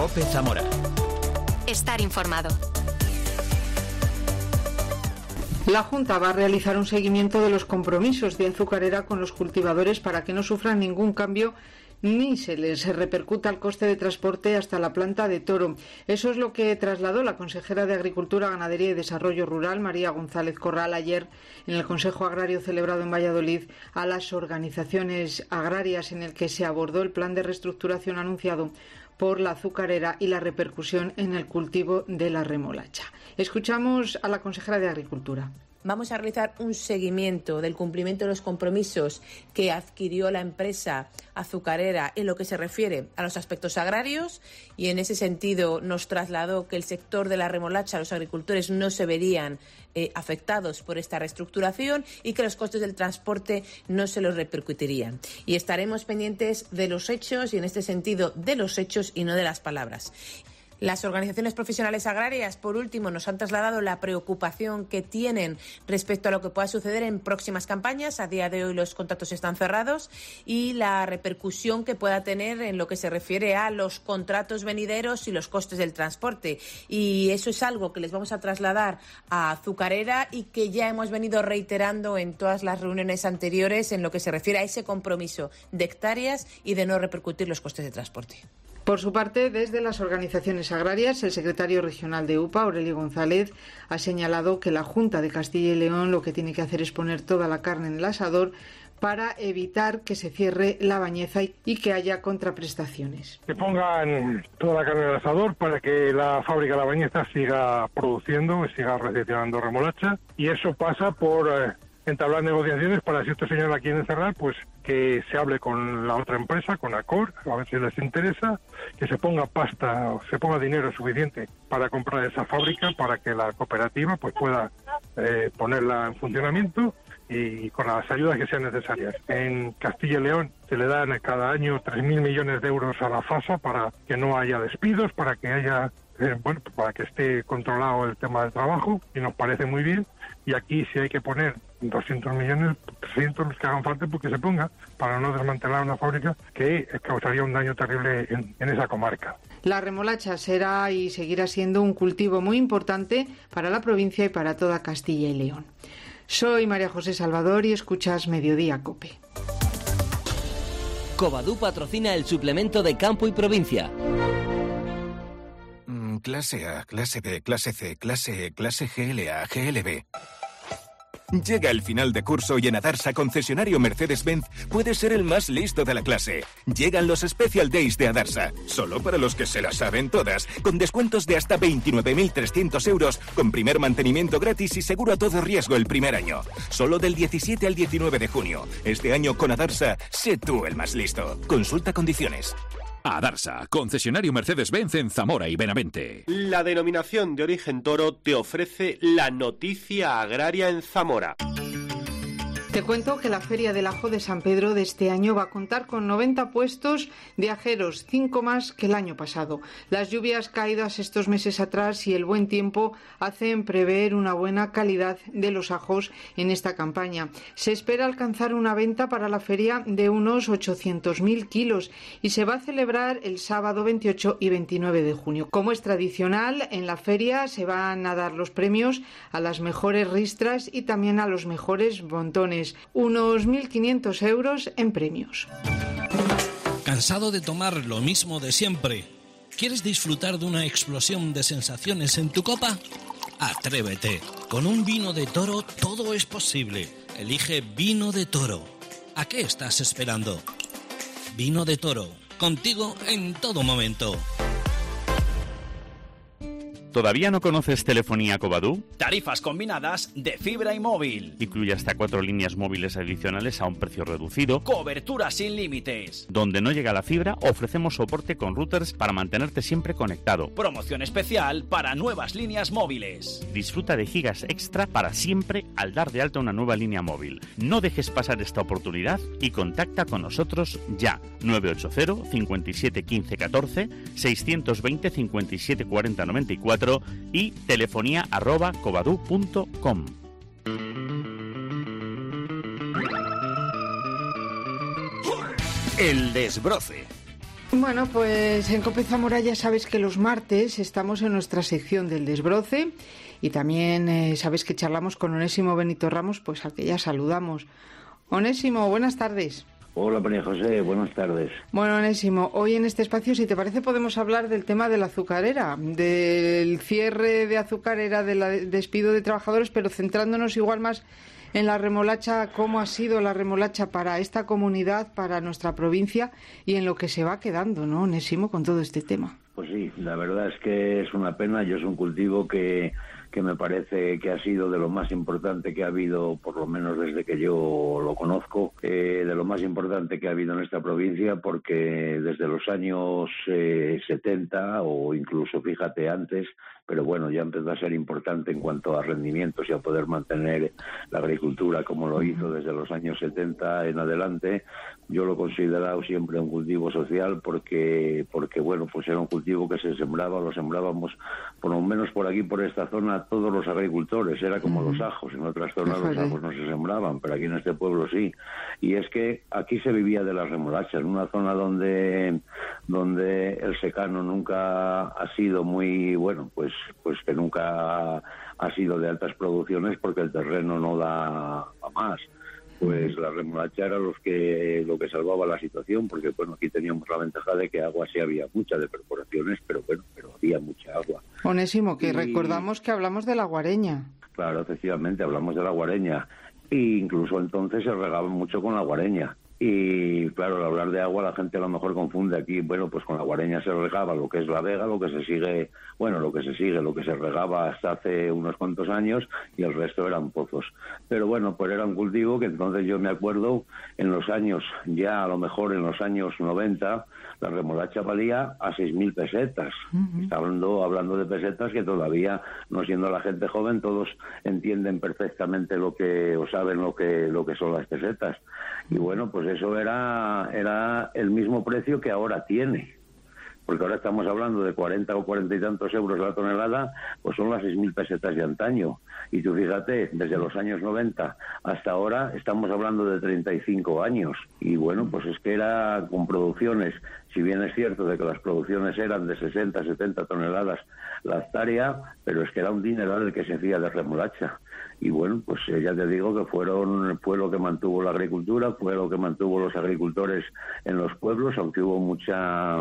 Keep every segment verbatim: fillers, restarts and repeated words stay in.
COPE Zamora. Estar informado. La Junta va a realizar un seguimiento de los compromisos de Azucarera con los cultivadores para que no sufran ningún cambio ni se les repercuta el coste de transporte hasta la planta de Toro. Eso es lo que trasladó la consejera de Agricultura, Ganadería y Desarrollo Rural, María González Corral, ayer en el Consejo Agrario celebrado en Valladolid a las organizaciones agrarias, en el que se abordó el plan de reestructuración anunciado por la azucarera y la repercusión en el cultivo de la remolacha. Escuchamos a la consejera de Agricultura. Vamos a realizar un seguimiento del cumplimiento de los compromisos que adquirió la empresa azucarera en lo que se refiere a los aspectos agrarios, y en ese sentido nos trasladó que el sector de la remolacha, los agricultores no se verían eh, afectados por esta reestructuración y que los costes del transporte no se los repercutirían. Y estaremos pendientes de los hechos, y en este sentido de los hechos y no de las palabras. Las organizaciones profesionales agrarias, por último, nos han trasladado la preocupación que tienen respecto a lo que pueda suceder en próximas campañas. A día de hoy los contratos están cerrados, y la repercusión que pueda tener en lo que se refiere a los contratos venideros y los costes del transporte. Y eso es algo que les vamos a trasladar a Azucarera y que ya hemos venido reiterando en todas las reuniones anteriores en lo que se refiere a ese compromiso de hectáreas y de no repercutir los costes de transporte. Por su parte, desde las organizaciones agrarias, el secretario regional de U P A, Aurelio González, ha señalado que la Junta de Castilla y León lo que tiene que hacer es poner toda la carne en el asador para evitar que se cierre la bañeza y que haya contraprestaciones. Que pongan toda la carne en el asador para que la fábrica de La Bañeza siga produciendo, siga recepcionando remolacha, y eso pasa por eh, entablar negociaciones para, si estos señores la quieren cerrar, pues que se hable con la otra empresa, con Acor, a ver si les interesa, que se ponga pasta, se ponga dinero suficiente para comprar esa fábrica, para que la cooperativa pues pueda eh, ponerla en funcionamiento y con las ayudas que sean necesarias. En Castilla y León se le dan cada año tres mil millones de euros a la FASA para que no haya despidos, para que haya, eh, bueno, para que esté controlado el tema del trabajo, y nos parece muy bien. Y aquí si hay que poner doscientos millones, trescientos los que hagan falta, porque se ponga, para no desmantelar una fábrica que causaría un daño terrible en, en esa comarca. La remolacha será y seguirá siendo un cultivo muy importante para la provincia y para toda Castilla y León. Soy María José Salvador y escuchas Mediodía COPE. Covadú patrocina el suplemento de Campo y Provincia. Mm, clase A, clase B, clase C, clase E, clase G L A, G L B. Llega el final de curso y en Adarsa, concesionario Mercedes-Benz, puedes ser el más listo de la clase. Llegan los Special Days de Adarsa, solo para los que se las saben todas, con descuentos de hasta veintinueve mil trescientos euros, con primer mantenimiento gratis y seguro a todo riesgo el primer año. Solo del diecisiete al diecinueve de junio. Este año con Adarsa, sé tú el más listo. Consulta condiciones. Adarsa, concesionario Mercedes-Benz en Zamora y Benavente. La denominación de origen Toro te ofrece la noticia agraria en Zamora. Te cuento que la Feria del Ajo de San Pedro de este año va a contar con noventa puestos de ajeros, cinco más que el año pasado. Las lluvias caídas estos meses atrás y el buen tiempo hacen prever una buena calidad de los ajos en esta campaña. Se espera alcanzar una venta para la feria de unos ochocientos mil kilos y se va a celebrar el sábado veintiocho y veintinueve de junio. Como es tradicional, en la feria se van a dar los premios a las mejores ristras y también a los mejores montones. Unos mil quinientos euros en premios. ¿Cansado de tomar lo mismo de siempre? ¿Quieres disfrutar de una explosión de sensaciones en tu copa? Atrévete. Con un vino de Toro todo es posible. Elige Vino de Toro. ¿A qué estás esperando? Vino de Toro. Contigo en todo momento. ¿Todavía no conoces Telefonía Covadú? Tarifas combinadas de fibra y móvil. Incluye hasta cuatro líneas móviles adicionales a un precio reducido. Cobertura sin límites. Donde no llega la fibra, ofrecemos soporte con routers para mantenerte siempre conectado. Promoción especial para nuevas líneas móviles. Disfruta de gigas extra para siempre al dar de alta una nueva línea móvil. No dejes pasar esta oportunidad y contacta con nosotros ya. nueve ocho cero, cinco siete uno cinco uno cuatro, seis dos cero, cinco siete cuatro cero nueve cuatro y telefonía arroba covadú punto com. El desbroce. Bueno, pues en COPE Zamora ya sabes que los martes estamos en nuestra sección del desbroce y también eh, sabes que charlamos con Onésimo Benito Ramos, pues al que ya saludamos. Onésimo, buenas tardes. Hola María José, buenas tardes. Bueno, Onésimo, hoy en este espacio, si te parece, podemos hablar del tema de la azucarera, del cierre de azucarera, del despido de trabajadores, pero centrándonos igual más en la remolacha, cómo ha sido la remolacha para esta comunidad, para nuestra provincia y en lo que se va quedando, ¿no, Onésimo, con todo este tema? Pues sí, la verdad es que es una pena. Yo es un cultivo que, que me parece que ha sido de lo más importante que ha habido, por lo menos desde que yo lo conozco, eh, de lo más importante que ha habido en esta provincia, porque desde los años eh, setenta o incluso, fíjate, antes, pero bueno, ya empezó a ser importante en cuanto a rendimientos y a poder mantener la agricultura como lo hizo desde los años setenta en adelante. Yo lo he considerado siempre un cultivo social porque, porque bueno, pues era un cultivo que se sembraba, lo sembrábamos por lo menos por aquí, por esta zona, todos los agricultores. Era como los ajos, en otras zonas los ajos no se sembraban, pero aquí en este pueblo sí. Y es que aquí se vivía de las remolachas, en una zona donde, donde el secano nunca ha sido muy, bueno, pues, pues que nunca ha sido de altas producciones porque el terreno no da a más. Pues la remolacha era los que, lo que salvaba la situación, porque bueno, aquí teníamos la ventaja de que agua sí había mucha, de perforaciones, pero bueno, pero había mucha agua. Onésimo, que y... recordamos que hablamos de la guareña. Claro, efectivamente, hablamos de la guareña. E incluso entonces se regaba mucho con la guareña. Y claro, al hablar de agua la gente a lo mejor confunde aquí, bueno, pues con la guareña se regaba lo que es la vega, lo que se sigue, bueno, lo que se sigue, lo que se regaba hasta hace unos cuantos años y el resto eran pozos. Pero bueno, pues era un cultivo que entonces yo me acuerdo en los años, ya a lo mejor en los años noventa, la remolacha valía a seis mil pesetas. Uh-huh. Está hablando, hablando de pesetas que todavía, no siendo la gente joven, todos entienden perfectamente lo que, o saben lo que, lo que son las pesetas. Y bueno, pues eso era, era el mismo precio que ahora tiene. Porque ahora estamos hablando de cuarenta o cuarenta y tantos euros la tonelada, pues son las seis mil pesetas de antaño. Y tú fíjate, desde los años noventa hasta ahora estamos hablando de treinta y cinco años. Y bueno, pues es que era con producciones, si bien es cierto de que las producciones eran de sesenta, setenta toneladas la hectárea, pero es que era un dineral el que se hacía de remolacha. Y bueno, pues eh, ya te digo que fueron fue lo que mantuvo la agricultura, fue lo que mantuvo los agricultores en los pueblos, aunque hubo mucha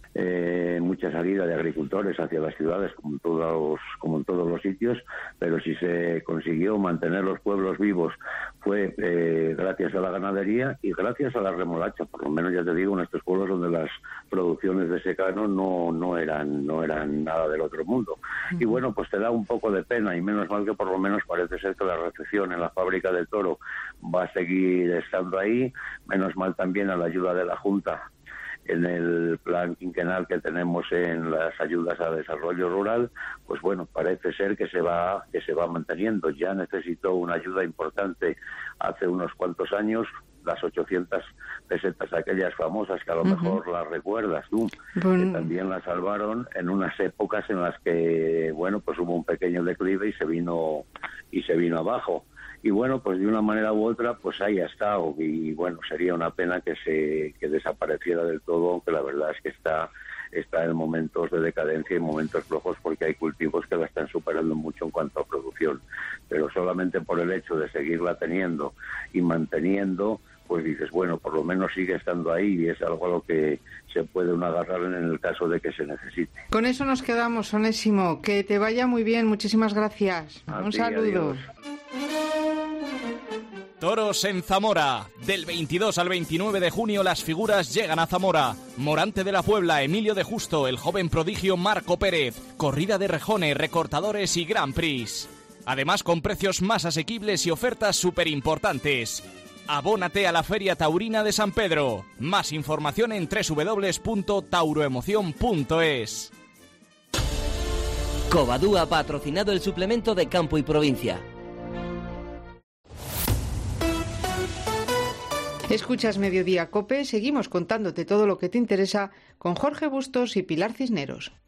eh, mucha salida de agricultores hacia las ciudades, como en todos los, como en todos los sitios, pero si se consiguió mantener los pueblos vivos fue eh, gracias a la ganadería y gracias a la remolacha, por lo menos ya te digo, en estos pueblos donde las producciones de secano no, no eran no eran nada del otro mundo. Y bueno, pues te da un poco de pena, y menos mal que por lo menos parece ser que la recepción en la fábrica del toro va a seguir estando ahí, menos mal también a la ayuda de la Junta en el plan quinquenal que tenemos en las ayudas a desarrollo rural, pues bueno, parece ser que se va que se va manteniendo. Ya necesitó una ayuda importante hace unos cuantos años, las ochocientas pesetas aquellas famosas que a lo uh-huh. mejor las recuerdas tú, bueno. que también las salvaron en unas épocas en las que, bueno, pues hubo un pequeño declive y se vino y se vino abajo. Y bueno, pues de una manera u otra, pues ahí ha estado. Y bueno, sería una pena que se que desapareciera del todo, aunque la verdad es que está está en momentos de decadencia y momentos flojos, porque hay cultivos que la están superando mucho en cuanto a producción. Pero solamente por el hecho de seguirla teniendo y manteniendo, pues dices, bueno, por lo menos sigue estando ahí y es algo a lo que se puede uno agarrar en el caso de que se necesite. Con eso nos quedamos, Onésimo. Que te vaya muy bien. Muchísimas gracias. A Un ti, saludo. Adiós. Toros en Zamora. Del veintidós al veintinueve de junio las figuras llegan a Zamora. Morante de la Puebla, Emilio de Justo, el joven prodigio Marco Pérez, corrida de rejones, recortadores y Grand Prix. Además con precios más asequibles y ofertas súper importantes. Abónate a la Feria Taurina de San Pedro. Más información en doble u doble u doble u punto tauroemoción punto es. Covadú ha patrocinado el suplemento de Campo y Provincia. Escuchas Mediodía COPE, seguimos contándote todo lo que te interesa con Jorge Bustos y Pilar Cisneros.